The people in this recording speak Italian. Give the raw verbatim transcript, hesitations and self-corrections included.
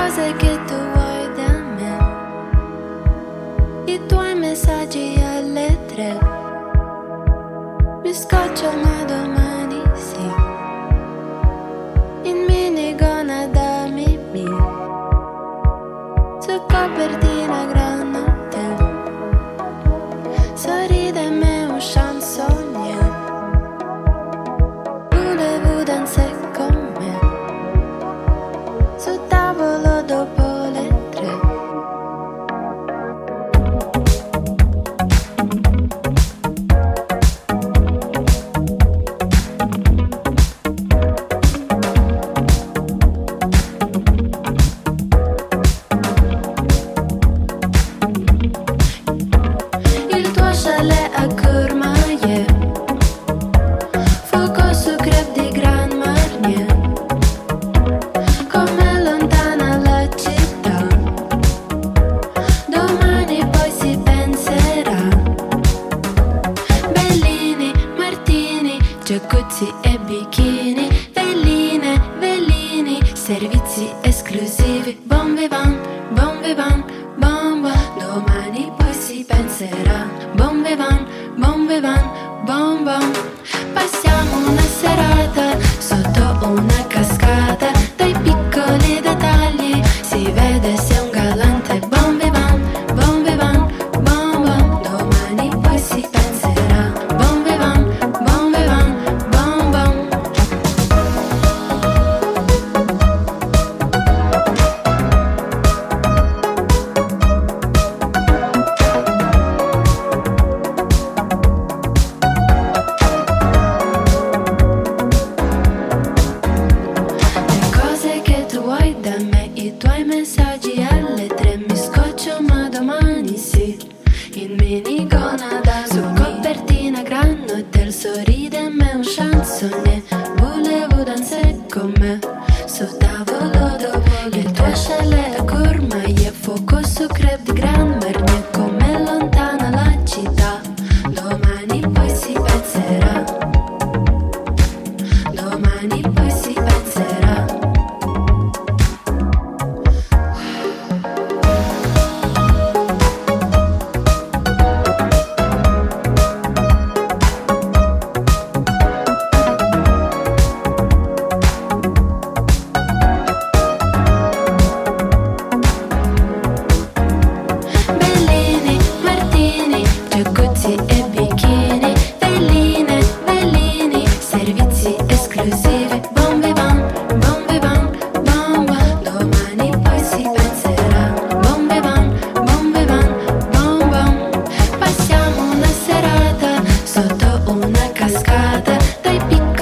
cose che tu vuoi da me, i tuoi messaggi alle tre. Mi scoccio ma domani sì, in minigonna da Mimì, su copertina Grand Hotel, sorride me un chansonnier, voulez-vous danser con me, sul tavolo dopo le tre. Il tuo chalet a Courmayeur, fuoco su crêpe di Grand Marnier, come lontana la città, domani poi si penserà. Bellini, Martini, jacuzzi e bikini, veline, velini, servizi esclusivi, bon vivant, bon vivant, bon bon. Domani poi si penserà, bon vivant, bon vivant, bon bon. Passiamo una serata sotto una cascata, dai piccoli dettagli si vede se è un galante, bon vivant, bon vivant, bon bon. Domani poi si penserà, bon vivant, bon vivant, bon bon. Le cose che tu vuoi da me, i tuoi messaggi alle tre. Mi scoccio ma domani sì, in minigonna da su copertina Grand Hotel, sorride me un chansonnier, voulez-vous danser con me, sul tavolo dopo il tuo chalet a Courmayeur, fuoco su crêpe di Grand Marnier, come lontana la città, domani poi si penserà, domani poi si penserà. Bellini, Martini, jacuzzi e bikini, veline, velini, servizi esclusivi, bon vivant, bon vivant, bon bon. Domani poi si penserà, bon vivant, bon vivant, bon bon. Passiamo una serata sotto una cascata, dai piccoli